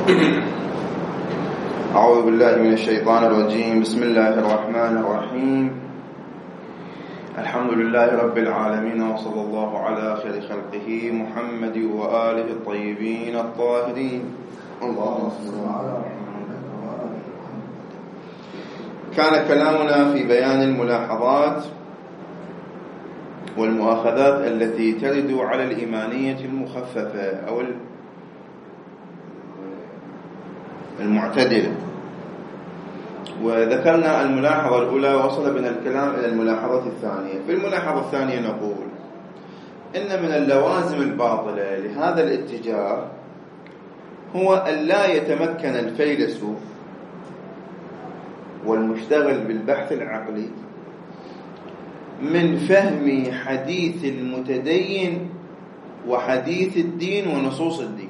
أعوذ بالله من الشيطان الرجيم. بسم الله الرحمن الرحيم. الحمد لله رب العالمين، وصلى الله على خير خلقه محمد وآله الطيبين الطاهرين. اللهم صل على محمد. كان كلامنا في بيان الملاحظات والمؤاخذات التي ترد على الإيمانية المخففة أو المعتدلة، وذكرنا الملاحظة الأولى، وصل بنا الكلام إلى الملاحظة الثانية. في الملاحظة الثانية نقول إن من اللوازم الباطلة لهذا الاتجاه هو أن لا يتمكن الفيلسوف والمشتغل بالبحث العقلي من فهم حديث المتدين وحديث الدين ونصوص الدين.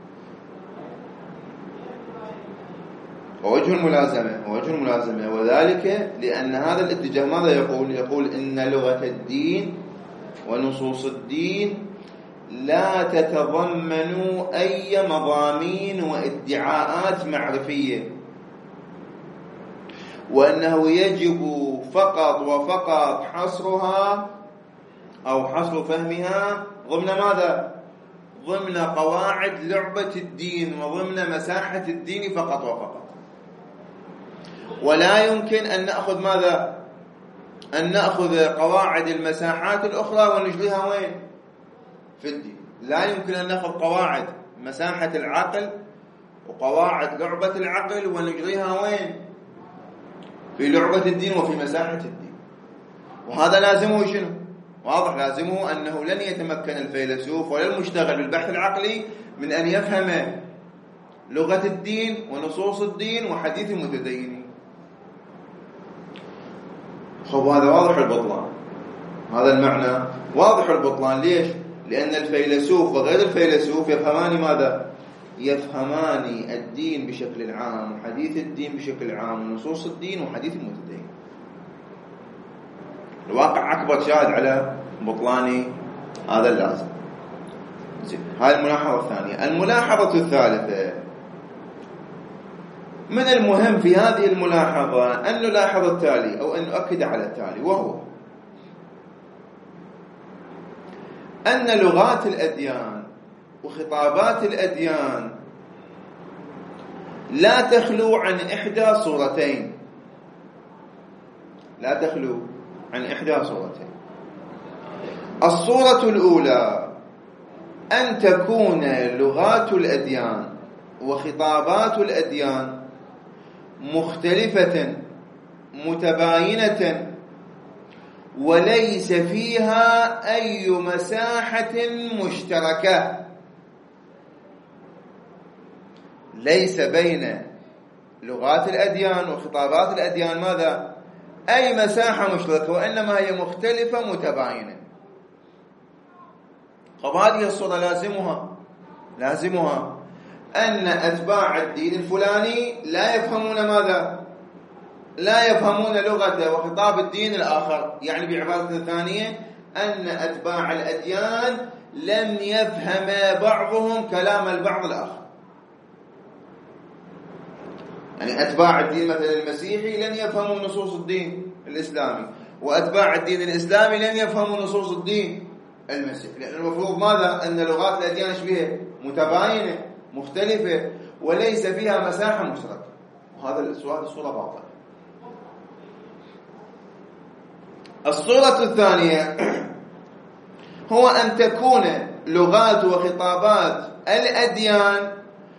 ووجه الملازمة وذلك لأن هذا الاتجاه ماذا يقول إن لغة الدين ونصوص الدين لا تتضمن أي مضامين وادعاءات معرفية، وأنه يجب فقط وفقط حصرها أو حصر فهمها ضمن ماذا؟ ضمن قواعد لعبة الدين وضمن مساحة الدين فقط وفقط. ولا يمكن أن نأخذ ماذا؟ أن نأخذ قواعد المساحات الأخرى ونجريها وين؟ في الدين. لا يمكن أن نأخذ قواعد مساحة العقل وقواعد لعبة العقل ونجريها وين؟ في لعبة الدين وفي مساحة الدين. وهذا لازمه شنو؟ واضح، لازمه أنه لن يتمكن الفيلسوف ولا المشتغل بالبحث العقلي من أن يفهم لغة الدين ونصوص الدين وحديث المتدينين. هذا واضح البطلان، هذا المعنى واضح البطلان. ليش؟ لأن الفيلسوف وغير الفيلسوف يفهمان ماذا؟ يفهمان الدين بشكل عام وحديث الدين بشكل عام ونصوص الدين وحديث المتدين. الواقع أكبر شاهد على بطلان هذا اللازم. هذه الملاحظة الثانية. الملاحظة الثالثة، من المهم في هذه الملاحظة أن نلاحظ التالي أو أن نؤكد على التالي، وهو أن لغات الأديان وخطابات الأديان لا تخلو عن إحدى صورتين. لا تخلو عن إحدى صورتين. الصورة الأولى أن تكون لغات الأديان وخطابات الأديان مختلفة متباينة وليس فيها أي مساحة مشتركة. ليس بين لغات الأديان وخطابات الأديان ماذا؟ أي مساحة مشتركة، وإنما هي مختلفة متباينة. هذه الصورة لازمها أن أتباع الدين الفلاني لا يفهمون ماذا؟ لا يفهمون لغة وخطاب الدين الآخر. يعني بعبارة ثانية أن أتباع الأديان لم يفهم بعضهم كلام البعض الآخر. يعني أتباع الدين مثلا المسيحي لن يفهموا نصوص الدين الإسلامي، وأتباع الدين الإسلامي لن يفهموا نصوص الدين المسيحي، لأن المفروض ماذا؟ أن لغات الأديان شبيهة متباينة مختلفة وليس فيها مساحة مشتركة. وهذا الصورة باطلة. الصورة الثانية هو أن تكون لغات وخطابات الأديان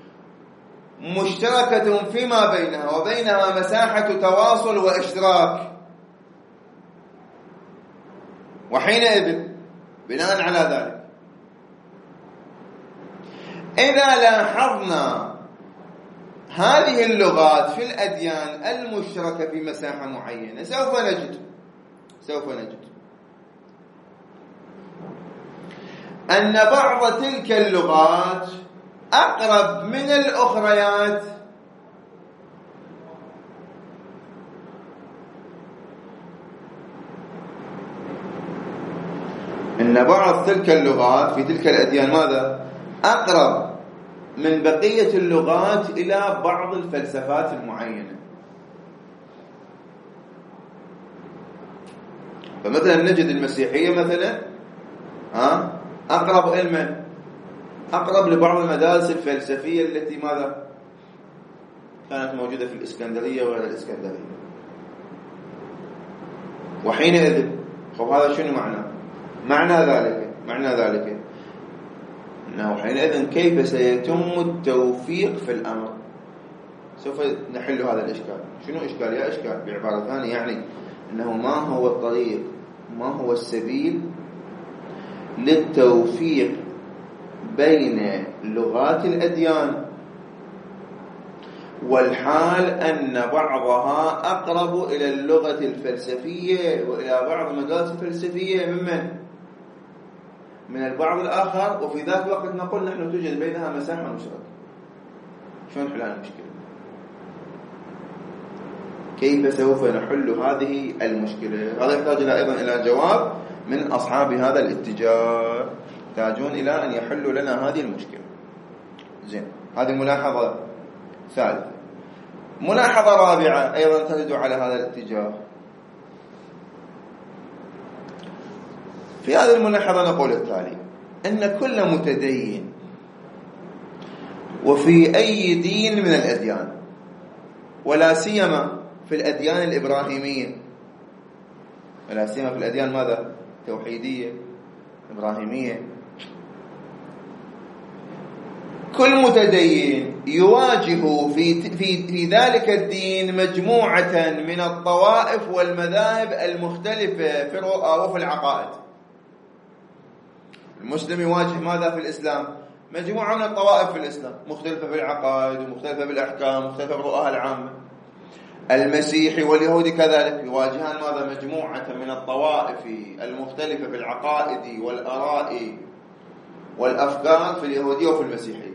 مشتركة فيما بينها وبينها مساحة تواصل واشتراك. وحينئذ بناء على ذلك إذا لاحظنا هذه اللغات في الأديان المشتركة في مساحة معينة سوف نجد أن بعض تلك اللغات أقرب من الأخريات أن بعض تلك اللغات في تلك الأديان ماذا؟ أقرب من بقية اللغات إلى بعض الفلسفات المعينة. فمثلا نجد المسيحية مثلا أقرب علما، أقرب لبعض المدارس الفلسفية التي ماذا كانت موجودة في الإسكندرية وغير الإسكندرية. وحينئذ هذا شنو معنى ذلك أنه حينئذ كيف سيتم التوفيق في الأمر؟ سوف نحل هذا الإشكال. شنو إشكال؟ يا إشكال بعبارة ثانية، يعني أنه ما هو الطريق، ما هو السبيل للتوفيق بين لغات الأديان، والحال أن بعضها أقرب إلى اللغة الفلسفية وإلى بعض المدارس الفلسفية من البعض الآخر، وفي ذات الوقت نقول نحن توجد بينها مساحة مشتركة. شلون نحل المشكلة؟ كيف سوف نحل هذه المشكلة؟ هذا يحتاج أيضا إلى جواب من أصحاب هذا الاتجاه، يحتاجون إلى أن يحلوا لنا هذه المشكلة. زين، هذه ملاحظة ثالثة. ملاحظة رابعة أيضا تدل على هذا الاتجاه. في هذه الملاحظة نقول التالي: أن كل متدين وفي أي دين من الأديان، ولا سيما في الأديان الإبراهيمية، ولا سيما في الأديان ماذا؟ توحيدية إبراهيمية، كل متدين يواجه في ذلك الدين مجموعة من الطوائف والمذاهب المختلفة في الرؤى وفي العقائد. المسلم يواجه ماذا في الإسلام؟ مجموعة من الطوائف في الإسلام، مختلفة في العقائد ومختلفة بالأحكام ومختلفة بالرؤى العامة. المسيحي واليهودي كذلك يواجهان ماذا؟ مجموعة من الطوائف المختلفة في العقائد والآراء والأفكار في اليهودية وفي المسيحية.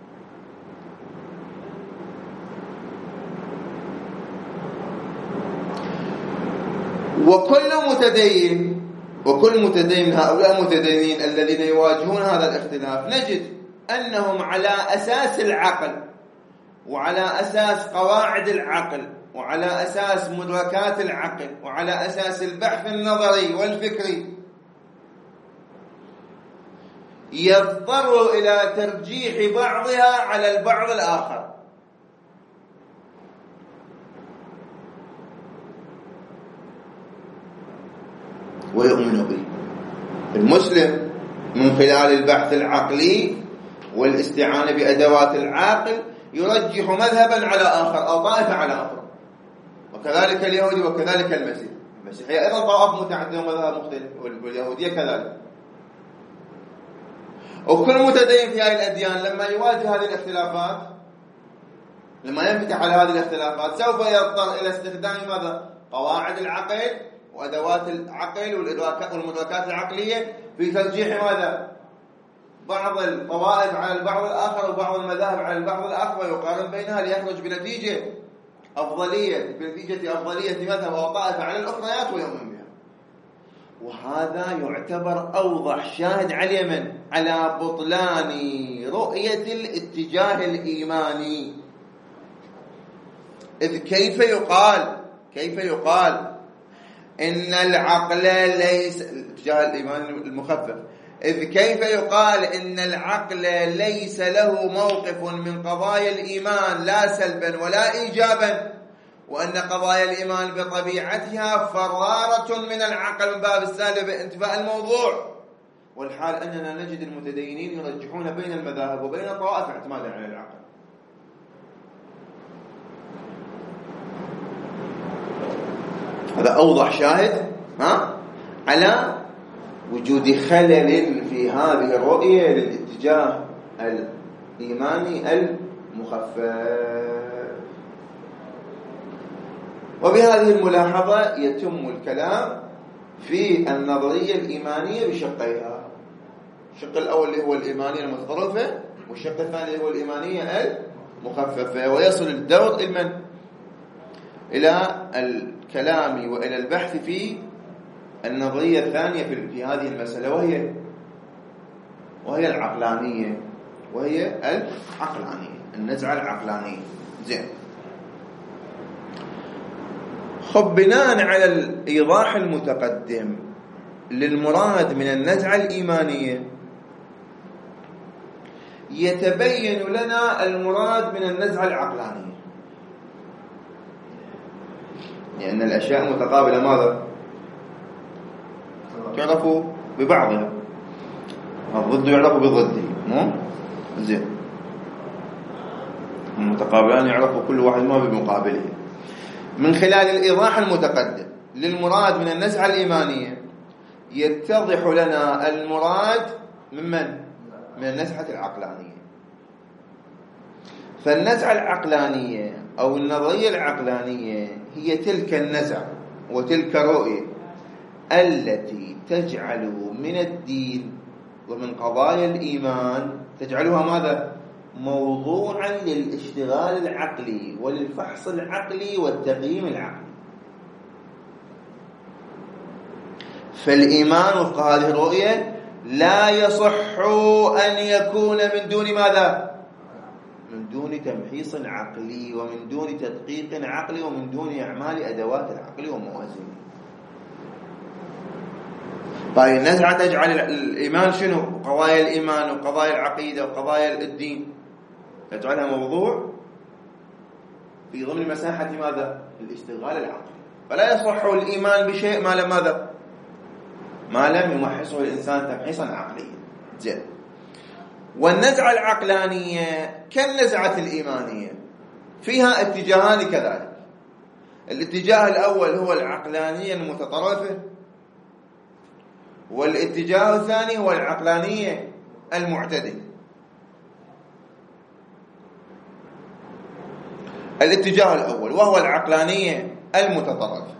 وكل متدين من هؤلاء المتدينين الذين يواجهون هذا الاختلاف نجد أنهم على أساس العقل، وعلى أساس قواعد العقل، وعلى أساس مدركات العقل، وعلى أساس البحث النظري والفكري يضطر إلى ترجيح بعضها على البعض الآخر. ويؤمن به. المسلم من خلال البحث العقلي والاستعانة بأدوات العقل يرجح مذهبا على آخر أو طائفة على آخر، وكذلك اليهودي وكذلك المسيحية أيضا طوائف متعددة ومذهب مختلف، واليهودية كذلك. وكل متدين في هذه الأديان لما يواجه هذه الاختلافات، لما ينفتح على هذه الاختلافات، سوف يضطر إلى استخدام ماذا؟ قواعد العقل وأدوات العقل والمدركات العقلية في ترجيح ماذا؟ بعض الطوائف على البعض الآخر وبعض المذاهب على البعض الآخر، ويقارن بينها ليخرج بنتيجة أفضلية مذهب أو طائفة على الأخريات ويؤمن بها. وهذا يعتبر أوضح شاهد على بطلان رؤية الاتجاه الإيماني. إذ كيف يقال إن العقل ليس اتجاه الإيمان المخفف، إذ كيف يقال إن العقل ليس له موقف من قضايا الإيمان لا سلبا ولا إيجابا، وأن قضايا الإيمان بطبيعتها فرارة من العقل من باب السالب انتفاء الموضوع، والحال أننا نجد المتدينين يرجحون بين المذاهب وبين الطوائف اعتمادا على العقل. هذا أوضح شاهد على وجود خلل في هذه الرؤية للاتجاه الإيماني المخفف. وبهذه الملاحظة يتم الكلام في النظرية الإيمانية بشقيها: الشق الأول اللي هو الإيمانية المتطرفة، والشق الثاني اللي هو الإيمانية المخففة. ويصل الدور إلى الكلام وإلى البحث في النظرية الثانية في هذه المسألة، وهي العقلانية. وهي العقلانية، النزعة العقلانية. زين. خب بناء على الإيضاح المتقدم للمراد من النزعة الإيمانية، يتبين لنا المراد من النزعة العقلانية، لأن الأشياء المتقابلة ماذا؟ تعرف ببعضها، الضد يعرف بضده، مو؟ زين. المتقابلان يعرف كل واحد ما بمقابله. من خلال الإيضاح المتقدم للمراد من النزعة الإيمانية يتضح لنا المراد من النزعة العقلانية. فالنزعة العقلانية أو النظرية العقلانية هي تلك النزعة وتلك الرؤية التي تجعل من الدين ومن قضايا الإيمان، تجعلها ماذا؟ موضوعا للاشتغال العقلي وللفحص العقلي والتقييم العقلي. فالإيمان وفق هذه الرؤية لا يصح أن يكون من دون ماذا؟ من دون تمحيص عقلي ومن دون تدقيق عقلي ومن دون إعمال أدوات العقل وموازينه. طيب النزعة تجعل الإيمان شنو؟ قضايا الإيمان وقضايا العقيدة وقضايا الدين تجعلها موضوع في ضمن مساحة ماذا؟ الاشتغال العقلي. فلا يصح الإيمان بشيء ما لم ماذا؟ ما لم يمحصه الإنسان تمحيصا عقليا. زين. والنزعة العقلانية كالنزعة الإيمانية فيها اتجاهان كذلك. الاتجاه الأول هو العقلانية المتطرفة، والاتجاه الثاني هو العقلانية المعتدلة. الاتجاه الأول وهو العقلانية المتطرفة.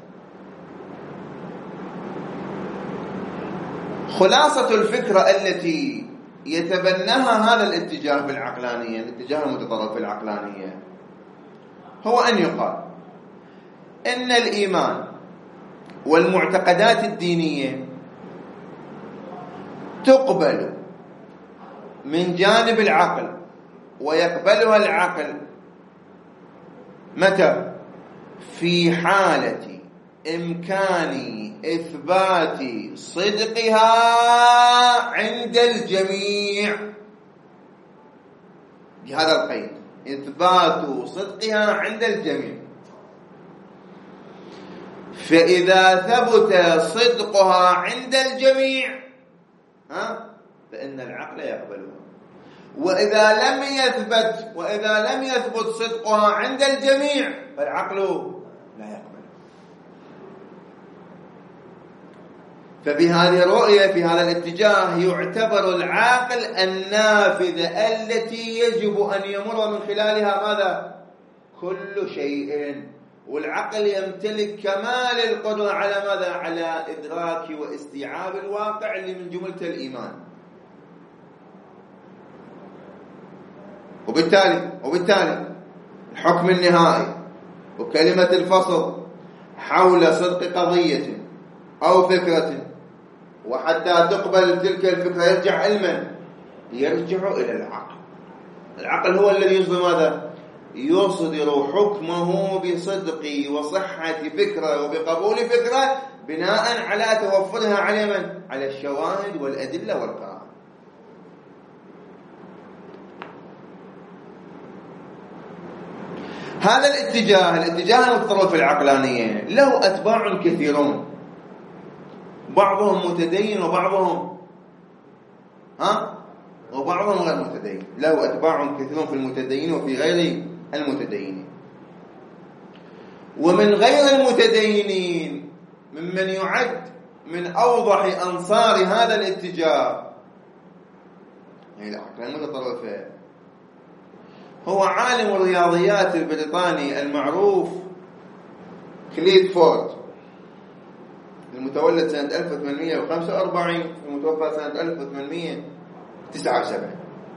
خلاصة الفكرة التي يتبناها هذا الاتجاه بالعقلانية، الاتجاه المتطرف بالعقلانية، هو أن يقال إن الإيمان والمعتقدات الدينية تقبل من جانب العقل ويقبلها العقل متى؟ في حالة إمكان إثبات صدقها عند الجميع. بهذا القيد، إثبات صدقها عند الجميع. فإذا ثبت صدقها عند الجميع فإن العقل يقبلها، وإذا لم يثبت صدقها عند الجميع فالعقل لا يقبل. فبهذه الرؤية في هذا الاتجاه يعتبر العاقل النافذة التي يجب أن يمر من خلالها ماذا؟ كل شيء. والعقل يمتلك كمال القدرة على ماذا؟ على إدراك واستيعاب الواقع اللي من جملة الإيمان. وبالتالي الحكم النهائي وكلمة الفصل حول صدق قضية أو فكرة وحتى تقبل تلك الفكرة يرجع يرجع إلى العقل. العقل هو الذي يصدر ماذا؟ يصدر حكمه بصدق وصحة فكرة وبقبول فكرة بناء على توفرها على الشواهد والأدلة والقرائن. هذا الاتجاه المتطرف العقلانية له أتباع كثيرون، بعضهم متدين وبعضهم غير متدين. له أتباع كثيرون في المتدين وفي غير المتدينين. ومن غير المتدينين ممن يعد من أوضح أنصار هذا الاتجاه العقل المتطرفة هو عالم الرياضيات البريطاني المعروف كليد فورد، المتولد سنة 1845 المتوفى سنة 1879.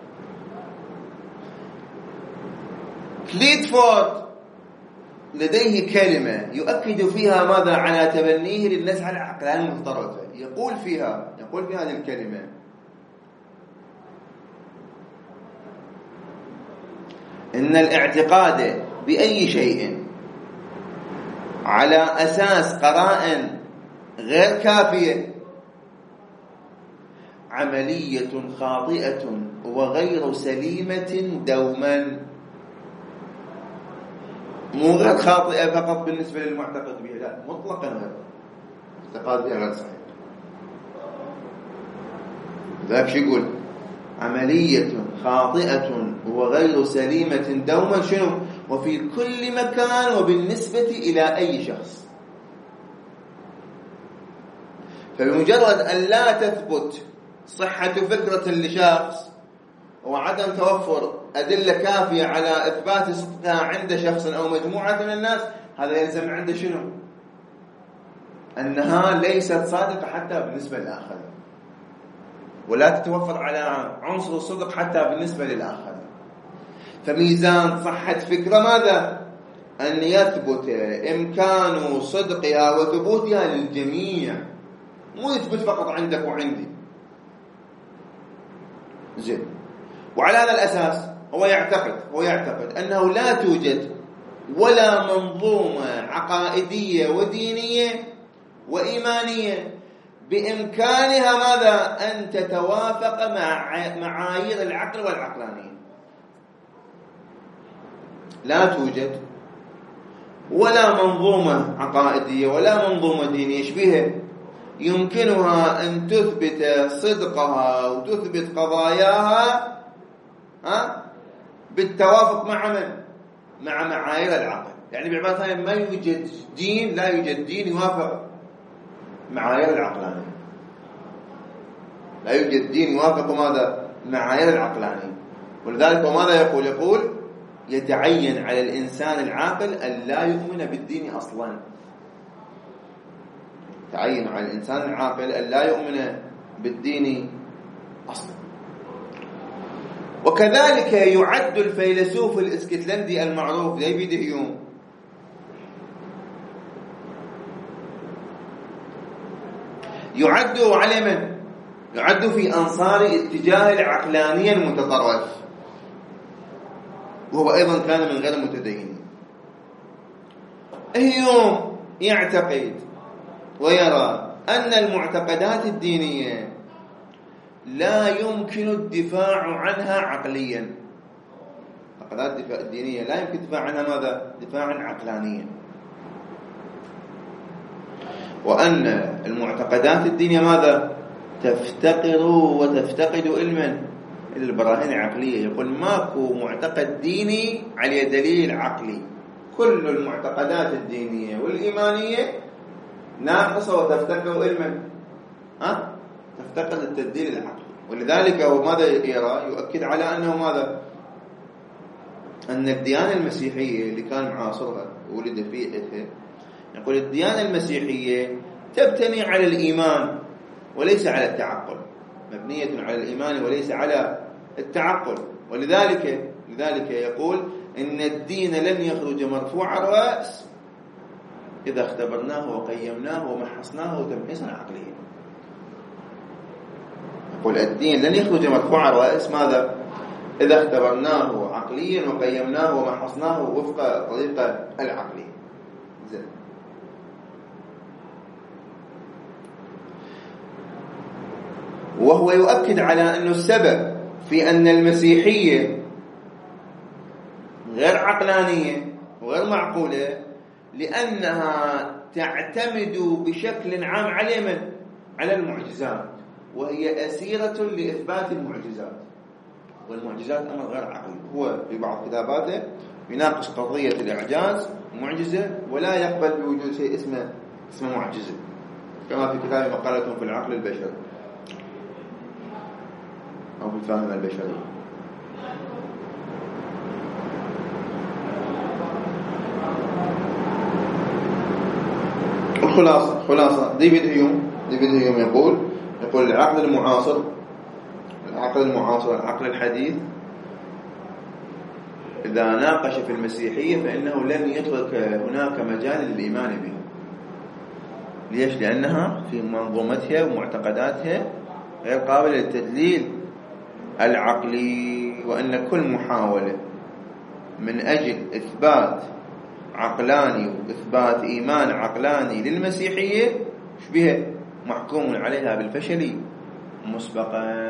كليد فورد لديه كلمة يؤكد فيها ماذا؟ على تبنيه للنزعة العقلانية المتطرفة. يقول في هذه الكلمة: إن الاعتقاد بأي شيء على أساس قرائن غير كافية عملية خاطئة وغير سليمة دوما. مو غير خاطئة فقط بالنسبة للمعتقد بها، لا، مطلقا غير اعتقاد بها غير صحيح. ذاك شو يقول؟ عملية خاطئة وغير سليمة دوما. شنو؟ وفي كل مكان وبالنسبة إلى أي شخص. فبمجرد أن لا تثبت صحة فكرة لشخص وعدم توفر أدلة كافية على إثبات صدقها عند شخص أو مجموعة من الناس، هذا يلزم عنده شنو؟ أنها ليست صادقة حتى بالنسبة للآخر، ولا تتوفر على عنصر الصدق حتى بالنسبة للآخر. فميزان صحة فكرة ماذا؟ أن يثبت إمكان صدقها وثبوتها للجميع، مو يثبت فقط عندك وعندي. زين. وعلى هذا الأساس هو يعتقد أنه لا توجد ولا منظومة عقائدية ودينية وإيمانية بإمكانها ماذا؟ أن تتوافق مع معايير العقل والعقلانية. لا توجد ولا منظومة عقائدية ولا منظومة دينية يشبهها يمكنها أن تثبت صدقها وتثبت قضاياها بالتوافق مع من؟ مع معايير العقل. يعني بعبارة ثانية، ما يوجد دين، لا يوجد دين يوافق معايير العقلانية. لا يوجد دين يوافق ماذا؟ معايير العقلانية. ولذلك وماذا يقول؟ يقول يتعين على الإنسان العاقل أن لا يؤمن بالدين أصلا. تعين على الإنسان العاقل أن لا يؤمن بالدين أصلا. وكذلك يعد الفيلسوف الاسكتلندي المعروف ديفيد هيوم يعد على من؟ يعد في أنصار اتجاه العقلانية المتطرف، وهو أيضا كان من غير المتدينين. هيوم يعتقد ويرى أن المعتقدات الدينية لا يمكن الدفاع عنها عقليا. المعتقدات الدينية لا يمكن الدفاع عنها ماذا؟ دفاعا عقلانيا. وأن المعتقدات الدينية ماذا؟ تفتقر وتفتقد علما إلى البراهين العقلية. يقول ماكو معتقد ديني على دليل عقلي، كل المعتقدات الدينية والإيمانية ناقصة وتفتقر علما، تفتقد التدليل العقلي. ولذلك هو ماذا يرى؟ يؤكد على أنه ماذا؟ أن الديانة المسيحية اللي كان معاصرها ولد فيها، يقول الديانة المسيحية تبتني على الإيمان وليس على التعقل، مبنية على الإيمان وليس على التعقل. ولذلك يقول إن الدين لن يخرج مرفوع الرأس إذا اختبرناه وقيمناه ومحصناه تمحيصا عقليا. يقول الدين لن يخرج مرفوع الرأس ماذا؟ إذا اختبرناه عقليا وقيمناه ومحصناه وفق الطريقة العقلية. زين. وهو يؤكد على أن السبب في أن المسيحية غير عقلانية وغير معقولة لأنها تعتمد بشكل عام على من؟ على المعجزات، وهي أسيرة لإثبات المعجزات، والمعجزات أمر غير عقلي. هو في بعض كتاباته يناقش قضية الإعجاز معجزة، ولا يقبل بوجود شيء اسمه معجزة، كما في كتاب مقالة في العقل البشري أو في الفهم البشري. خلاصة ديفيد هيوم يقول العقل المعاصر العقل الحديث إذا ناقش في المسيحية فإنه لن يترك هناك مجال للإيمان بها. ليش؟ لأنها في منظومتها ومعتقداتها غير قابلة للتدليل العقلي، وأن كل محاولة من أجل إثبات عقلاني وإثبات إيمان عقلاني للمسيحية بها محكوم عليها بالفشل مسبقا.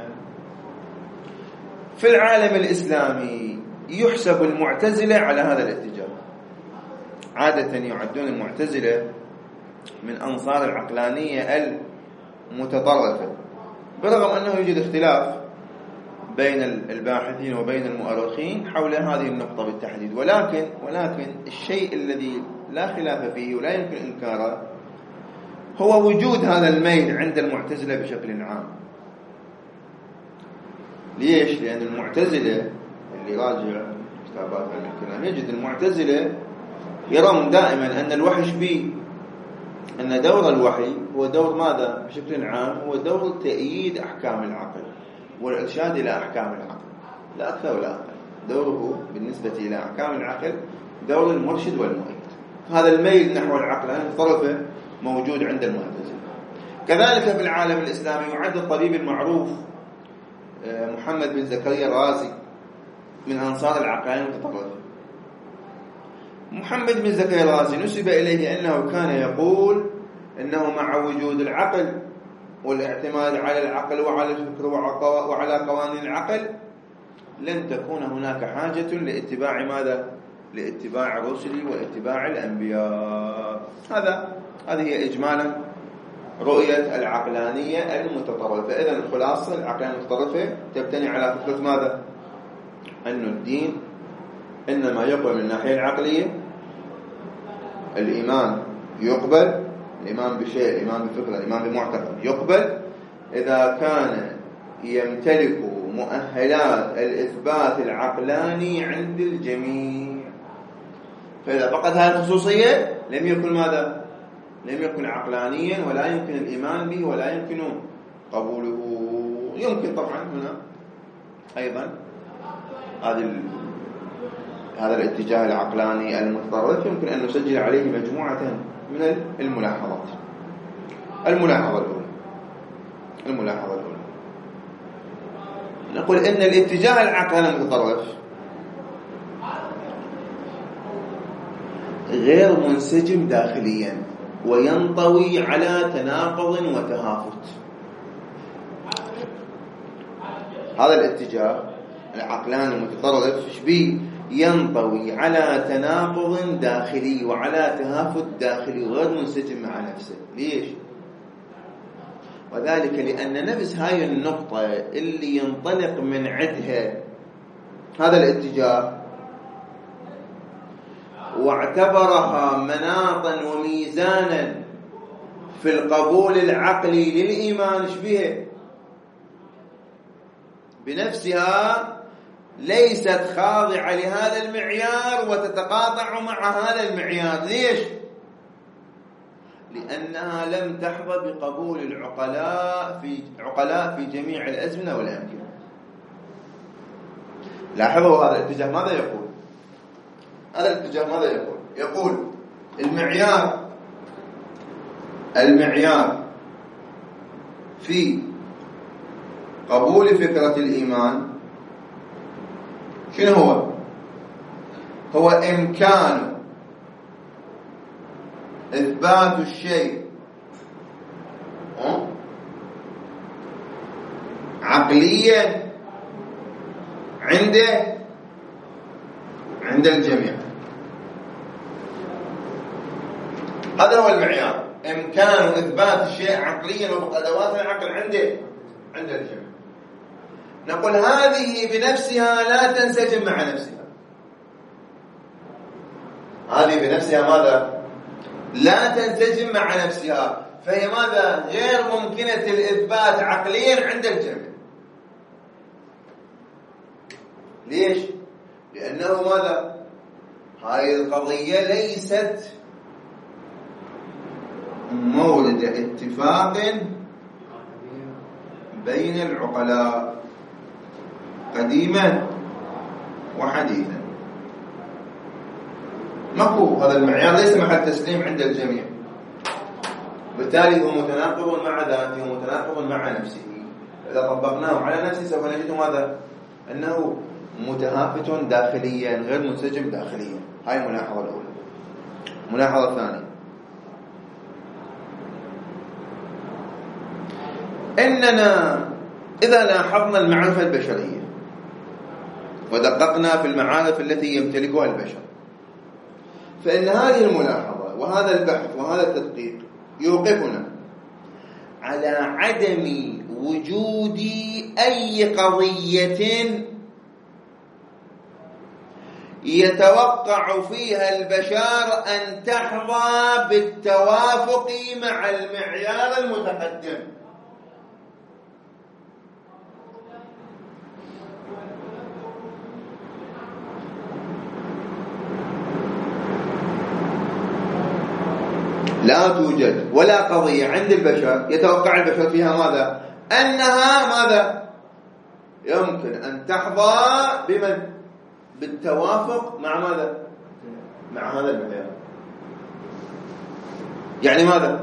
في العالم الإسلامي يحسب المعتزلة على هذا الاتجاه. عادة يعدون المعتزلة من أنصار العقلانية المتطرفة، برغم أنه يوجد اختلاف بين الباحثين وبين المؤرخين حول هذه النقطة بالتحديد، ولكن الشيء الذي لا خلاف فيه ولا يمكن إنكاره هو وجود هذا الميل عند المعتزلة بشكل عام. ليش؟ لأن المعتزلة اللي راجع كتابات علم الكلام يجد المعتزلة يرون دائما أن الوحي بيه، أن دور الوحي هو دور ماذا بشكل عام؟ هو دور تأييد أحكام العقل والإرشاد إلى أحكام العقل، لا أكثر ولا أقل. دوره بالنسبة إلى أحكام العقل دور المرشد والمؤيد. هذا الميل نحو العقل المتطرفة موجود عند المعتزلة. كذلك في العالم الإسلامي يعد الطبيب المعروف محمد بن زكريا الرازي من أنصار العقلانية المتطرفة. محمد بن زكريا الرازي نسب إليه أنه كان يقول أنه مع وجود العقل والاعتماد على العقل وعلى الفكر وعلى قوانين العقل لن تكون هناك حاجة لاتباع ماذا؟ لاتباع الرسل واتباع الأنبياء. هذه هي إجمالا رؤية العقلانية المتطرفة. إذن الخلاصة العقلانية المتطرفة تبتني على فكرة ماذا؟ أن الدين إنما يقبل من الناحية العقلية. الإيمان يقبل، الإيمان بشيء، الإيمان بفكرة، الإيمان بمعتقد يقبل إذا كان يمتلك مؤهلات الإثبات العقلاني عند الجميع. فإذا فقد هذه الخصوصية لم يكن ماذا؟ لم يكن عقلانيا ولا يمكن الإيمان به ولا يمكن قبوله. يمكن طبعا هنا أيضا هذا الاتجاه العقلاني المتطرف يمكن أن نسجل عليه مجموعة من الملاحظات. الملاحظة الأولى نقول إن الاتجاه العقلاني المتطرف غير منسجم داخليا وينطوي على تناقض وتهافت. هذا الاتجاه العقلاني المتطرف شبيه ينطوي على تناقض داخلي وعلى تهافت داخلي وغير منسجم مع نفسه. ليش؟ وذلك لأن نفس هاي النقطة اللي ينطلق من عندها هذا الاتجاه واعتبرها مناطا وميزانا في القبول العقلي للإيمان شبيه بنفسها ليست خاضعة لهذا المعيار وتتقاطع مع هذا المعيار. ليش؟ لأنها لم تحظى بقبول العقلاء في جميع الأزمنة والأمكنة. لاحظوا هذا الاتجاه ماذا يقول؟ هذا الاتجاه ماذا يقول؟ يقول المعيار في قبول فكرة الإيمان شنو هو؟ هو إمكان إثبات الشيء عقليا عند الجميع. هذا هو المعيار، إمكان إثبات الشيء عقليا وبأدوات العقل عند الجميع. نقول هذه بنفسها لا تنسجم مع نفسها. هذه بنفسها ماذا؟ لا تنسجم مع نفسها، فهي ماذا؟ غير ممكنة الإثبات عقليا عند الجميع. ليش؟ لأنه ماذا؟ هذه القضية ليست مورد اتفاق بين العقلاء قديما وحديثا. ماكو هذا المعيار، ليس محل تسليم عند الجميع، بالتالي هو متناقض مع ذاته ومتناقض مع نفسه. إذا طبقناه على نفسه سوف نجد ماذا؟ أنه متهافت داخليا غير منسجم داخليا. هاي الملاحظة الأولى. الملاحظة الثانية، إننا إذا لاحظنا المعرفة البشرية ودققنا في المعارف التي يمتلكها البشر، فإن هذه الملاحظة وهذا البحث وهذا التدقيق يوقفنا على عدم وجود أي قضية يتوقع فيها البشر أن تحظى بالتوافق مع المعيار المتقدم. لا توجد ولا قضية عند البشر يتوقع البشر فيها ماذا؟ أنها ماذا؟ يمكن أن تحظى بمن؟ بالتوافق مع ماذا؟ مع هذا المعيار. يعني ماذا؟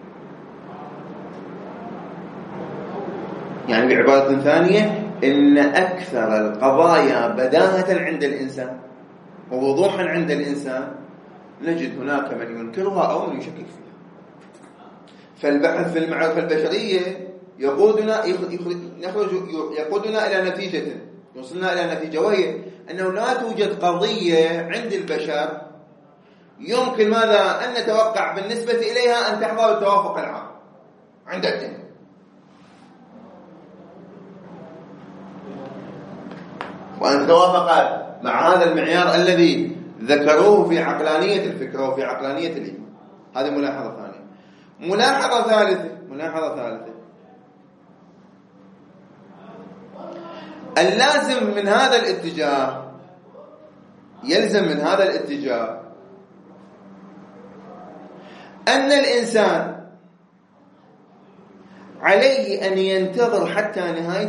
يعني بعبارة ثانية، إن أكثر القضايا بداهة عند الإنسان ووضوحا عند الإنسان نجد هناك من ينكرها أو من يشكك فيها. فالبحث في المعرفة البشرية يقودنا إلى نتيجة، يوصلنا إلى نتيجة، وهي أنه لا توجد قضية عند البشر يمكن ماذا أن نتوقع بالنسبة إليها أن تحظى بالتوافق العام عند الجميع. وأن تتوافق مع هذا المعيار الذي ذكروه في عقلانية الفكرة وفي عقلانية الإيمان. هذه ملاحظة ثانية. ملاحظة ثالثة، اللازم من هذا الاتجاه، يلزم من هذا الاتجاه أن الإنسان عليه أن ينتظر حتى نهاية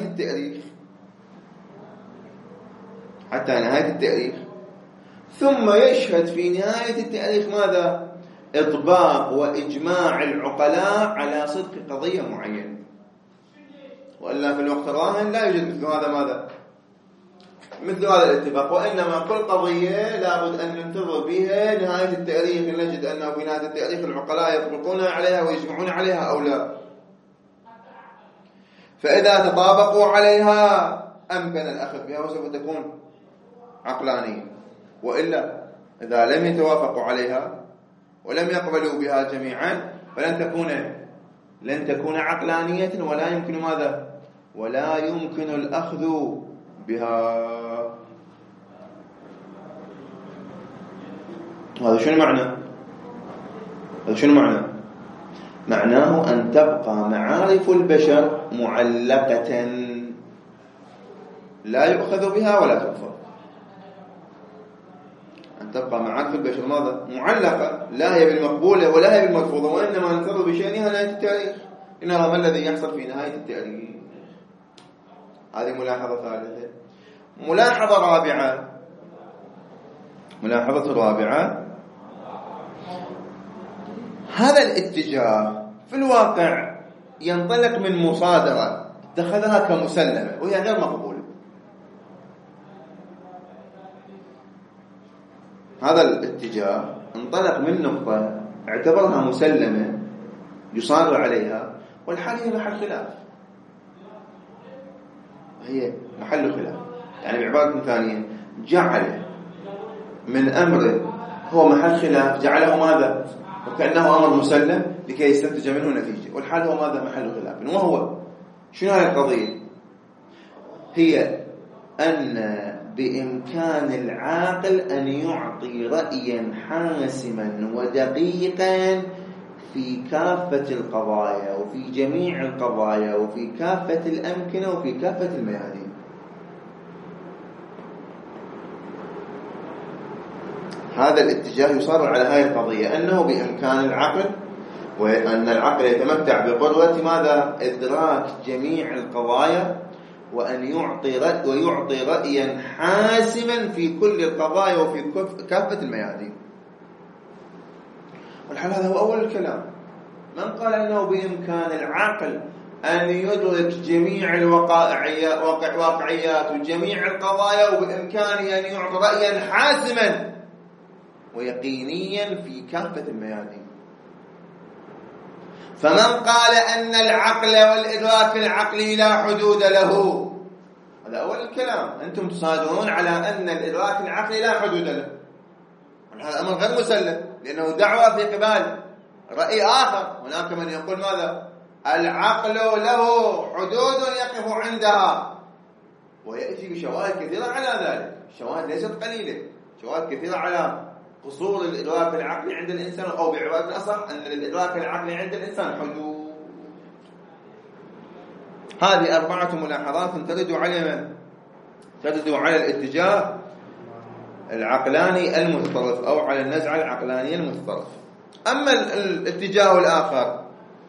التاريخ، ثم يشهد في نهاية التاريخ ماذا؟ إطباق وإجماع العقلاء على صدق قضية معينة. وإلا في الوقت الراهن لا يوجد مثل هذا ماذا؟ مثل هذا الاتفاق، وإنما كل قضية لابد أن ننتظر بها نهاية التاريخ، نجد أنه في نهاية التاريخ العقلاء يطبقون عليها ويجمعون عليها أو لا. فإذا تطابقوا عليها أمكن الأخذ بها وسوف تكون عقلانية، وإلا إذا لم يتوافقوا عليها ولم يقبلوا بها جميعا فلن تكون عقلانية، ولا يمكن ماذا؟ ولا يمكن الأخذ بها. هذا شنو معنى؟ معناه أن تبقى معارف البشر معلقة لا يؤخذ بها ولا ترفض. أن تبقى معارف البشر ماذا؟ معلقة، لا هي بالمقبولة ولا هي بالمرفوضة، وإنما ننتظر بشأنها نهاية التاريخ، إنما ما الذي يحصل في نهاية التاريخ. هذه ملاحظة ثالثة. ملاحظة رابعة، هذا الاتجاه في الواقع ينطلق من مصادرة اتخذها كمسلمة وهي غير مقبولة. هذا الاتجاه انطلق من نقطة اعتبرها مسلمة يصادر عليها، والحال هي محل خلاف، هي محل خلاف. يعني بعبارة ثانية، جعل من أمره هو محل خلاف جعله ماذا؟ وكأنه أمر مسلم لكي يستنتج منه نتيجة، والحال هو ماذا؟ محل خلاف. وهو شنو هذه القضية؟ هي أن بإمكان العاقل أن يعطي رأيا حاسما ودقيقا في كافة القضايا وفي جميع القضايا وفي كافة الأمكنة وفي كافة الميادين. هذا الاتجاه يصر على هذه القضية، أنه بإمكان العقل، وأن العقل يتمتع بقدرة ماذا؟ إدراك جميع القضايا، وأن يعطي رأيا حاسما في كل القضايا وفي كافة الميادين. والحال هذا هو أول الكلام. من قال أنه بإمكان العقل أن يدرك جميع الواقعيات وجميع القضايا، وبإمكانه أن يعطي رأيا حاسما ويقينيا في كافة الميادين. فمن قال أن العقل والإدراك العقلي لا حدود له، هذا أول الكلام، أنتم تصادرون على أن الإدراك العقلي لا حدود له، هذا أمر غير مسلم، لأنه دعوة في قبال رأي آخر. هناك من يقول ماذا؟ العقل له حدود يقف عندها، ويأتي بشواهد كثيرة على ذلك، شواهد ليست قليلة، شواهد كثيرة على قصور الإدراك العقلي عند الإنسان، أو بعبارة أصح أن الإدراك العقلي عند الإنسان حدود. هذه 4 ملاحظات ترد على من؟ ترد على الاتجاه العقلاني المتطرف، أو على النزعة العقلانية المتطرفة. أما الاتجاه الآخر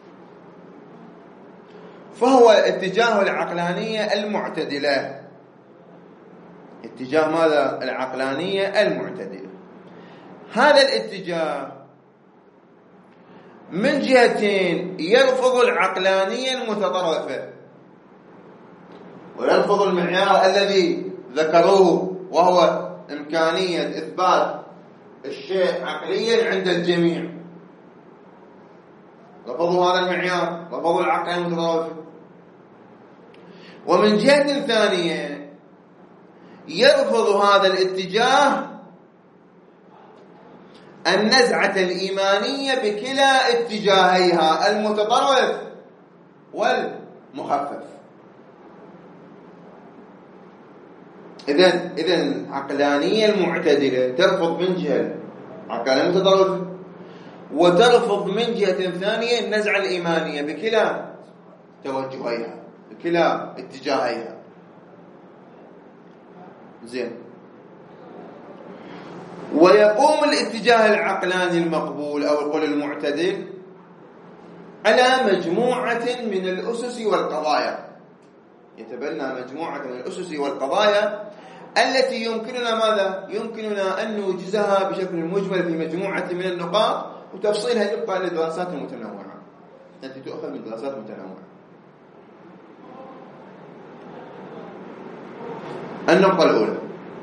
فهو اتجاه العقلانية المعتدلة. اتجاه ماذا؟ العقلانية المعتدلة. هذا الاتجاه من جهتين يرفض العقلانية المتطرفة ويرفض المعيار الذي ذكروه، وهو إمكانية إثبات الشيء عقليا عند الجميع. رفضوا هذا المعيار، رفضوا العقل المتطرفة. ومن جهة ثانية يرفض هذا الاتجاه النزعة الإيمانية بكلا اتجاهيها، المتطرف والمخفف. إذن العقلانية المعتدلة ترفض من جهة العقلانية المتطرفة، وترفض من جهة ثانية النزعة الإيمانية بكلا توجهيها، بكلا اتجاهيها. زين. ويقوم الاتجاه العقلاني المقبول أو القول المعتدل على مجموعة من الأسس والقضايا، يتبنى مجموعة من الأسس والقضايا التي يمكننا ماذا؟ يمكننا أن نوجزها بشكل مجمل في مجموعة من النقاط، وتفصيلها يبقى للدراسات المتنوعة التي تؤخذ من دراسات متنوعة. النقطة الأولى،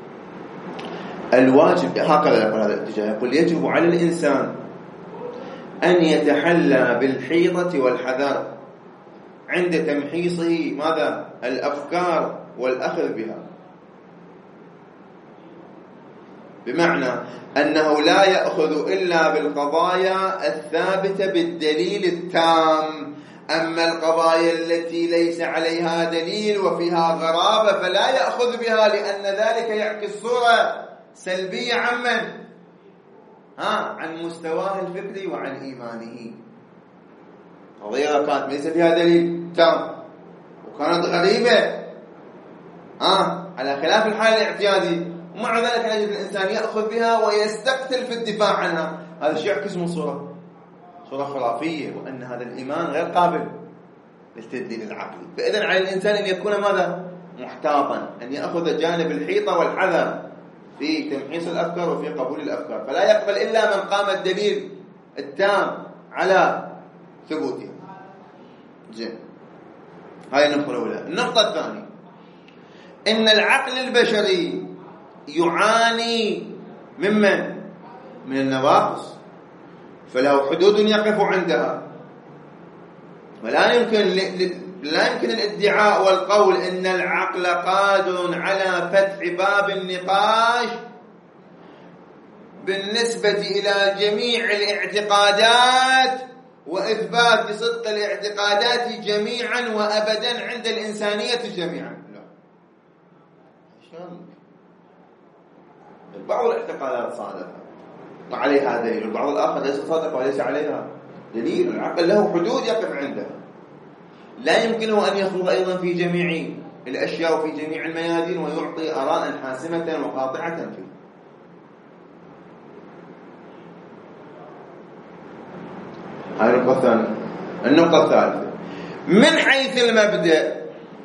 الواجب، هكذا يقول هذا الاتجاه، يقول يجب على الإنسان أن يتحلى بالحيطة والحذر عند تمحيصه ماذا؟ الأفكار والأخذ بها، بمعنى أنه لا يأخذ إلا بالقضايا الثابتة بالدليل التام. أما القضايا التي ليس عليها دليل وفيها غرابة فلا يأخذ بها، لأن ذلك يعكس صورة سلبية عن من؟ عن مستواه الفكري وعن إيمانه. قضية كانت ليس فيها دليل تام وكانت غريبة على خلاف الحال الاعتيادي، ومع ذلك يجب الإنسان يأخذ بها ويستقتل في الدفاع عنها، هذا الشيء يعكس من صورة خرافية، وأن هذا الإيمان غير قابل للتدليل العقلي. فإذن على الإنسان أن يكون ماذا؟ محتاطا، أن يأخذ جانب الحيطة والحذر في تمحيص الأفكار وفي قبول الأفكار، فلا يقبل إلا من قام الدليل التام على ثبوتها. زين، هاي النقطة الأولى. النقطة الثانية، إن العقل البشري يعاني من النواقص، فله حدود يقف عندها، ولا يمكن الادعاء والقول إن العقل قادر على فتح باب النقاش بالنسبة إلى جميع الاعتقادات وإثبات صدق الاعتقادات جميعا وأبدا عند الإنسانية جميعا. لا، بعض الاعتقادات صادقة وعليها دليل، والبعض الآخر ليس صادق وليس عليها دليل. العقل له حدود يقف عندها، لا يمكنه أن يخوض أيضا في جميع الأشياء وفي جميع الميادين ويعطي آراء حاسمة وقاطعة فيه. هذه النقطة الثانية. النقطة الثالثة، من حيث المبدأ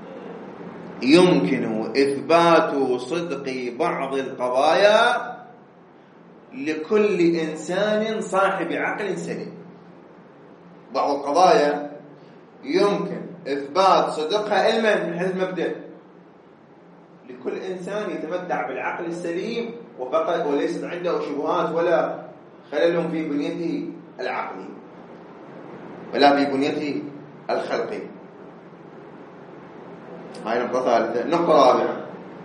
يمكن إثبات صدق بعض القضايا لكل إنسان صاحب عقل سليم. بعض القضايا يمكن إثبات صدقها علما من حيث المبدأ. لكل إنسان يتمتع بالعقل السليم وفقط، وليست عنده شبهات ولا خلل في بنيته العقلي ولا في بنيته الخلقي. هاي نقطة ثالثة. نقطة رابعة،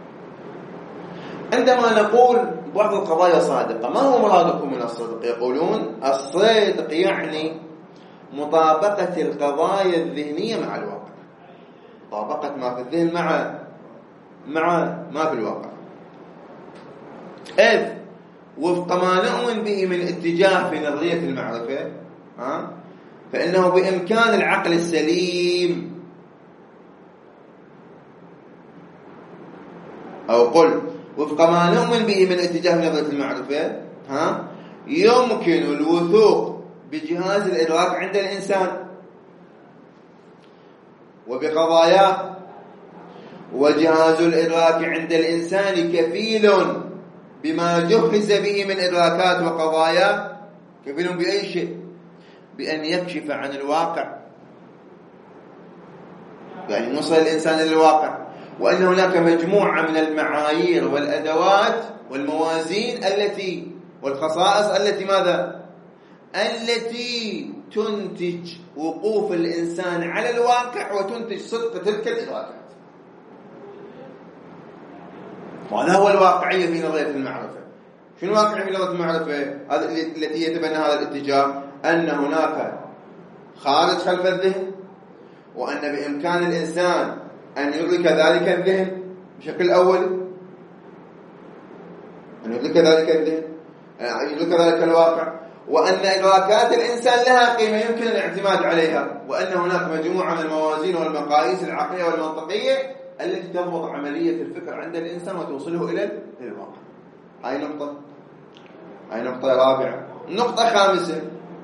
عندما نقول بعض القضايا صادقة، ما هو مرادكم من الصدق؟ يقولون الصدق يعني مطابقة القضايا الذهنية مع الواقع، مطابقة ما في الذهن مع ما في الواقع، إذ وفق ما نؤمن به من اتجاه في نظرية المعرفة فإنه بإمكان العقل السليم، أو قل وفق ما نؤمن به من اتجاه في نظرية المعرفة يمكن الوثوق بجهاز الإدراك عند الإنسان وبقضاياه، وجهاز الإدراك عند الإنسان كفيل بما جهز به من إدراكات وقضايا، كفيل بأي شيء؟ بأن يكشف عن الواقع، يعني يوصل الإنسان إلى الواقع، وأن هناك مجموعة من المعايير والأدوات والموازين التي والخصائص التي ماذا؟ التي تنتج وقوف الإنسان على الواقع وتنتج صدق تلك الإدراكات. وهذا هو الواقعية في نظرية المعرفة. شنو الواقعية في نظرية المعرفة؟ التي يتبنى هذا الاتجاه أن هناك خارج خلف الذهن، وأن بإمكان الإنسان أن يدرك ذلك الذهن بشكل أولي، أن يدرك ذلك الذهن، يدرك ذلك الواقع، وأن إدراكات الإنسان لها قيمة يمكن الاعتماد عليها، وأن هناك مجموعة من الموازين والمقاييس العقلية والمنطقية التي تضبط عملية الفكر عند الإنسان وتوصله إلى الواقع. هاي نقطة رابعة. نقطة خامسة،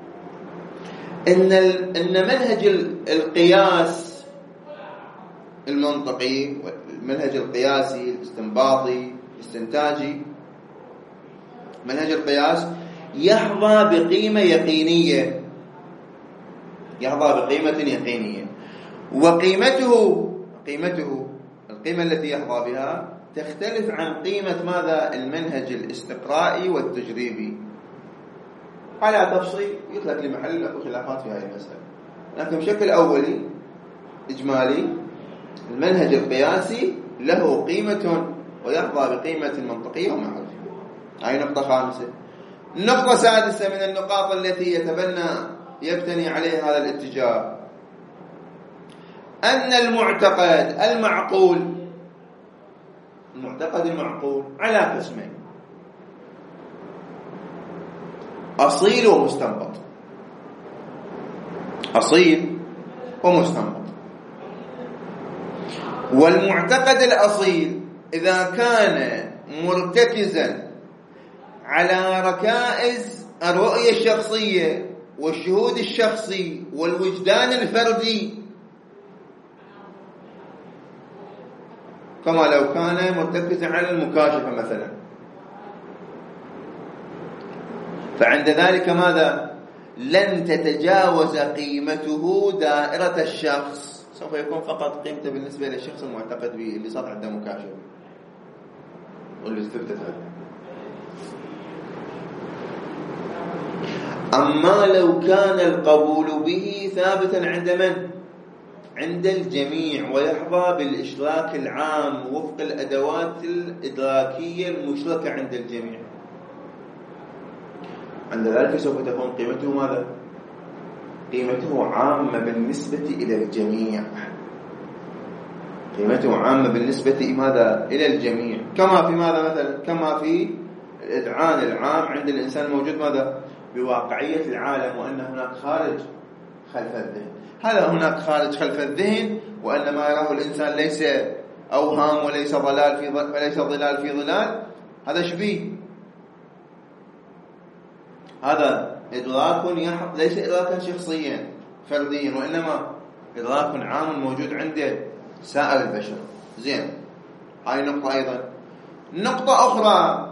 إن منهج القياس المنطقي والمنهج القياسي الاستنباطي الاستنتاجي، منهج القياس يحظى بقيمة يقينية، وقيمته القيمة التي يحظى بها تختلف عن قيمة ماذا؟ المنهج الاستقرائي والتجريبي. على تفصيل يترك لمحل خلافات في هذه المسألة، لكن بشكل أولي إجمالي المنهج القياسي له قيمة ويحظى بقيمة منطقية ومعرفية. هذه نقطة خامسة. نقطة سادسة من النقاط التي يبتني عليها هذا الاتجاه، أن المعتقد المعقول على قسمين: أصيل ومستنبط. والمعتقد الأصيل إذا كان مرتكزا على ركائز الرؤية الشخصية والشهود الشخصي والوجدان الفردي، كما لو كان مرتكزا على المكاشفة مثلا، فعند ذلك ماذا؟ لن تتجاوز قيمته دائرة الشخص، سوف يكون فقط قيمته بالنسبة للشخص المعتقد به اللي صار عنده مكاشفة واللي استفتت عنه. أما لو كان القبول به ثابتا عند من؟ عند الجميع، ويحظى بالإشراك العام وفق الأدوات الإدراكية المشتركة عند الجميع، عند ذلك سوف تكون قيمته ماذا؟ قيمته عامة بالنسبة إلى الجميع، قيمته عامة بالنسبة ماذا؟ إلى الجميع، كما في ماذا مثلا؟ كما في الإذعان العام عند الإنسان موجود ماذا؟ بواقعية العالم، وأن هناك خارج خلف الذهن. هذا هناك خارج خلف الذهن، وأن ما يراه الإنسان ليس أوهام وليس ظلال في ظلال، هذا شبيه، هذا إدراك ليس إدراكا شخصيا فرديا، وإنما إدراك عام موجود عند سائر البشر. زين، هاي نقطة. أيضا نقطة أخرى،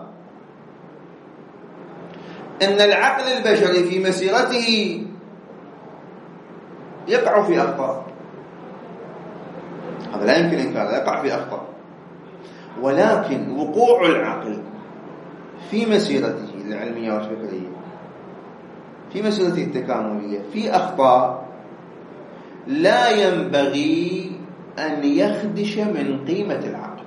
أن العقل البشري في مسيرته يقع في أخطاء، هذا لا يمكن إنكاره، يقع في أخطاء. ولكن وقوع العقل في مسيرته العلمية والفكرية، في مسيرته التكاملية، في أخطاء لا ينبغي أن يخدش من قيمة العقل.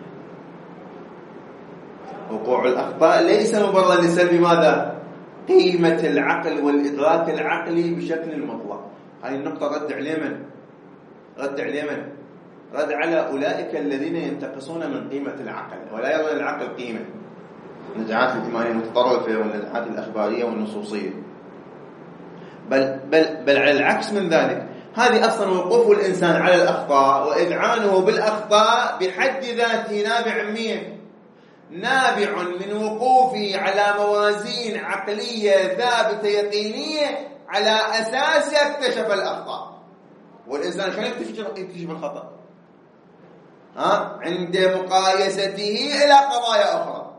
وقوع الأخطاء ليس مبررا لسلب ماذا؟ قيمة العقل والإدراك العقلي بشكل مطلق. هذه النقطة رد على من؟ رد على أولئك الذين ينتقصون من قيمة العقل ولا يرون العقل قيمة، النزعات الإيمانية المتطرفة والنزعات الأخبارية والنصوصية. بل على العكس من ذلك، هذه أصلا وقوف الإنسان على الأخطاء وإذعانه بالأخطاء بحد ذاته نابع من وقوفه على موازين عقلية ثابتة يقينية على أساسها اكتشف الأخطاء. والإنسان شلون يكتشف الخطأ؟ عند مقايسته إلى قضايا أخرى.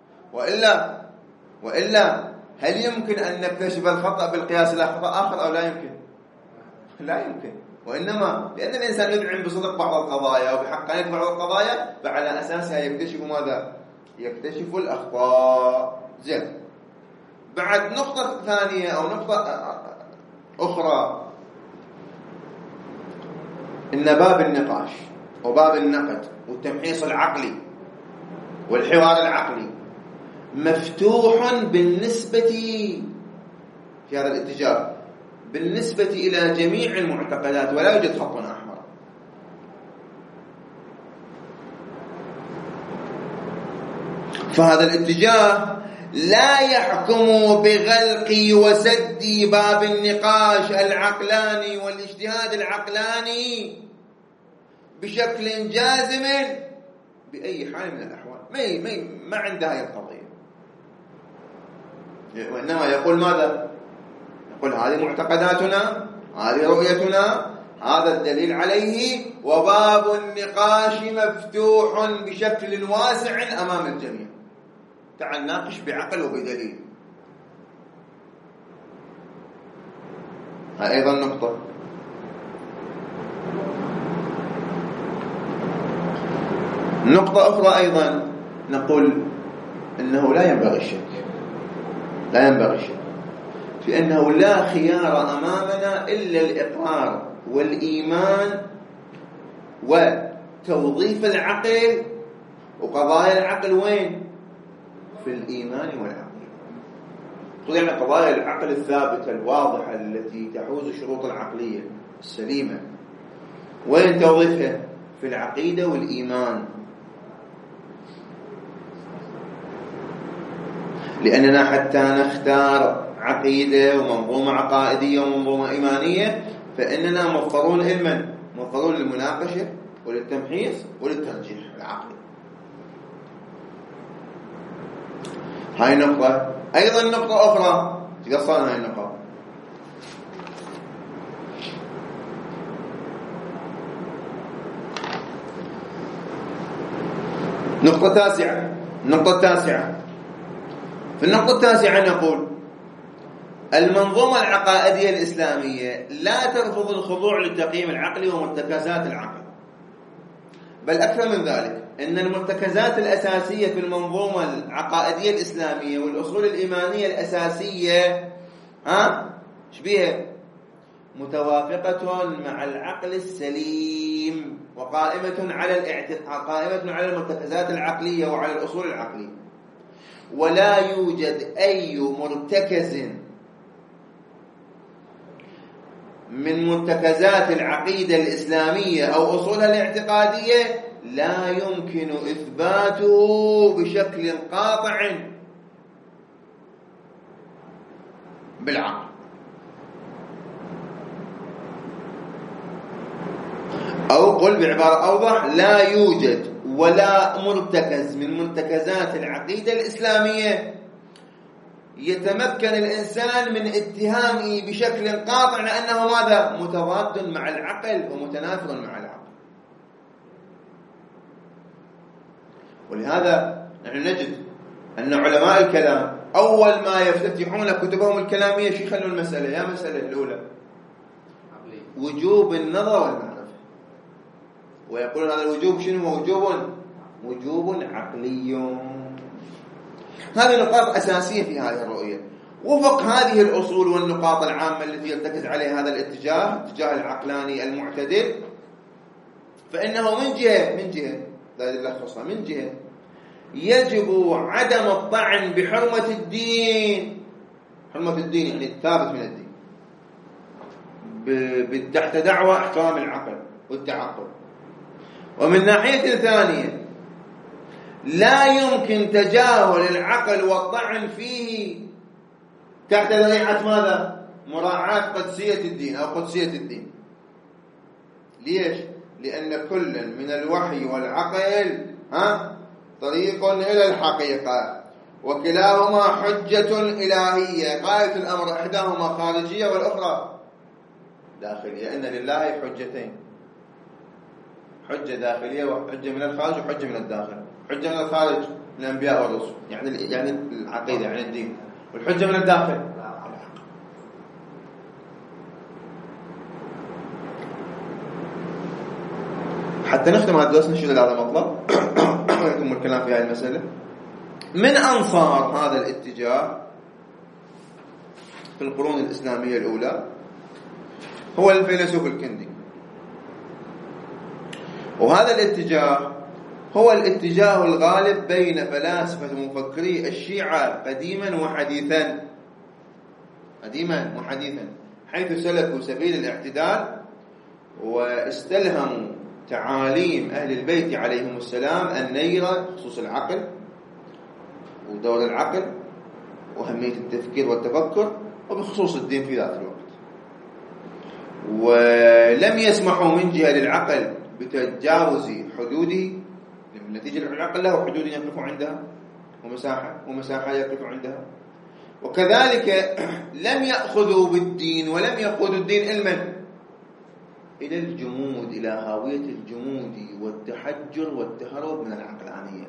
وإلا هل يمكن أن نكتشف الخطأ بالقياس إلى خطأ آخر أو لا يمكن؟ لا يمكن. وإنما لأن الإنسان يدعم بصدق بعض القضايا وبحقانية بعض القضايا، فعلى أساسها يكتشف ماذا؟ يكتشف الأخطاء. زين. بعد نقطة ثانية أو نقطة أخرى، إن باب النقاش وباب النقد والتمحيص العقلي والحوار العقلي مفتوح بالنسبة في هذا الاتجاه بالنسبة إلى جميع المعتقدات، ولا يوجد خط أحمر. فهذا الاتجاه لا يحكم بغلق وسد باب النقاش العقلاني والاجتهاد العقلاني بشكل جازم بأي حال من الأحوال. ما عنده هذه القضية. وإنما يقول ماذا؟ يقول هذه معتقداتنا، هذه رؤيتنا، هذا الدليل عليه، وباب النقاش مفتوح بشكل واسع أمام الجميع. تعال ناقش بعقل وبدليل. هذه أيضا نقطة. نقطة أخرى أيضا نقول أنه لا ينبغي الشك في أنه لا خيار أمامنا إلا الإقرار والإيمان وتوظيف العقل. وقضايا العقل وين؟ في الإيمان والعقل. يعني قضايا العقل الثابتة الواضحة التي تحوز الشروط العقلية السليمة، وين توظيفها؟ في العقيدة والإيمان. لأننا حتى نختار عقيدة ومنظومة عقائدية ومنظومة إيمانية فإننا مضطرون علما، مضطرون للمناقشة وللتمحيص وللترجيح العقلي. هاي نقطة. أيضا نقطة أخرى تقصرنا هاي النقطة. نقطة تاسعة. في النقطة التاسعة نقول المنظومة العقائدية الإسلامية لا ترفض الخضوع للتقييم العقلي ومرتكزات العقل، بل أكثر من ذلك، إن المرتكزات الأساسية في المنظومة العقائدية الإسلامية والأصول الإيمانية الأساسية شبيها متوافقة مع العقل السليم وقائمة على المرتكزات العقلية وعلى الأصول العقلية. ولا يوجد أي مرتكز من مرتكزات العقيدة الإسلامية أو أصولها الاعتقادية لا يمكن إثباته بشكل قاطع بالعقل. أو قل بعبارة أوضح، لا يوجد ولا مرتكز من مرتكزات العقيدة الإسلامية يتمكن الإنسان من اتهامه بشكل قاطع لأنه ماذا؟ متضاد مع العقل ومتنافر مع العقل. ولهذا نحن نجد أن علماء الكلام أول ما يفتتحون كتبهم الكلامية شو يخلون المسألة؟ يا مسألة الأولى وجوب النظر والمعرفة. ويقول هذا الوجوب شنو؟ وجوب عقلي. هذه نقاط أساسية في هذه الرؤية. وفق هذه الأصول والنقاط العامة التي يرتكز عليها هذا الاتجاه العقلاني المعتدل، فإنه من جهة لا يلخصها، من جهة يجب عدم الطعن بحرمة الدين. حرمة الدين يعني الثابت من الدين تحت دعوى احترام العقل والتعقل. ومن ناحية ثانية لا يمكن تجاهل العقل والطعن فيه تحت ذريعة ماذا؟ مراعاة قدسية الدين أو قدسية الدين. ليش؟ لأن كل من الوحي والعقل طريق إلى الحقيقة، وكلاهما حجة إلهية. غاية الأمر إحداهما خارجية والأخرى داخلية. إن لله حجتين، حجة داخلية وحجة من الخارج وحجة من الداخل. حجة من الخارج الأنبياء والرسل يعني العقيدة يعني الدين، والحجة من الداخل حتى نختم هذا الدرس نشير إلى هذا المطلب ويتم الكلام في هذه المسألة. من أنصار هذا الاتجاه في القرون الإسلامية الأولى هو الفيلسوف الكندي. وهذا الاتجاه هو الاتجاه الغالب بين فلاسفة ومفكري الشيعة قديما وحديثا، حيث سلكوا سبيل الاعتدال واستلهموا تعاليم أهل البيت عليهم السلام النيرة بخصوص العقل ودور العقل وأهمية التفكير والتفكر، وبخصوص الدين في ذات الوقت. ولم يسمحوا من جهة للعقل بتجاوز حدوده، نتيجة العقل له حدود يقف عندها ومساحة يقف عندها. وكذلك لم يأخذوا بالدين ولم يقودوا الدين علما إلى الجمود، إلى هاوية الجمود والتحجر والتهرب من العقلانية.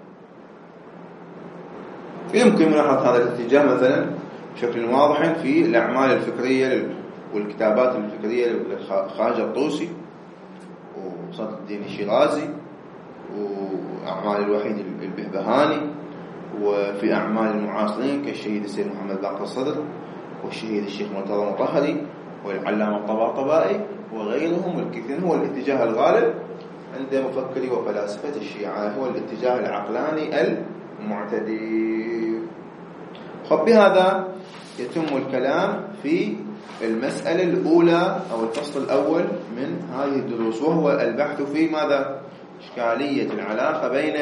يمكن ملاحظة هذا الاتجاه مثلا بشكل واضح في الأعمال الفكرية والكتابات الفكرية للخواجة الطوسي وصدر الدين الشيرازي، وأعمال الوحيد البهبهاني، وفي أعمال المعاصرين كالشهيد السيد محمد باقر الصدر والشهيد الشيخ مرتضى المطهري والعلامة الطباطبائي وغيرهم الكثير. هو الاتجاه الغالب عند مفكري وفلاسفة الشيعة، هو الاتجاه العقلاني المعتدل. بهذا يتم الكلام في المسألة الأولى أو الفصل الأول من هذه الدروس، وهو البحث في ماذا؟ إشكالية العلاقة بين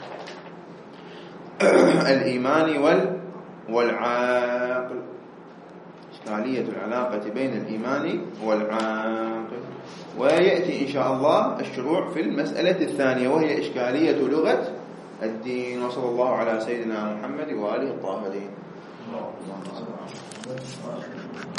الإيمان والعقل. إشكالية العلاقة بين الإيمان والعقل. ويأتي إن شاء الله الشروع في المسألة الثانية وهي إشكالية لغة الدين. وصلى الله على سيدنا محمد وآله الطاهرين.